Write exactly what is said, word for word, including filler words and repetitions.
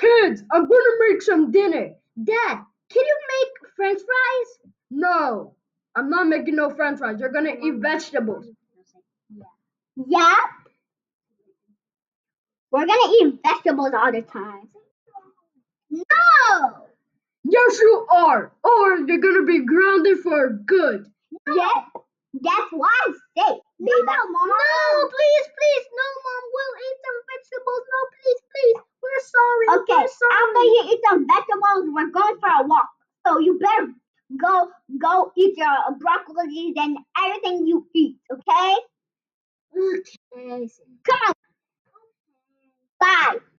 Kids, I'm gonna make some dinner. Dad, can you make French fries? No, I'm not making no French fries. You're gonna eat vegetables. Yeah, we're gonna eat vegetables all the time. No. Yes, you are, or you're gonna be grounded for good. Yep. That's why I say, baby. No, Mom. No, please, please, no, Mom. We'll eat some vegetables. No, please, please. We're sorry. Okay, We're sorry. after you eat some vegetables, we're going for a walk. So you better go go eat your broccoli and everything you eat, okay? Okay. Come on. Bye.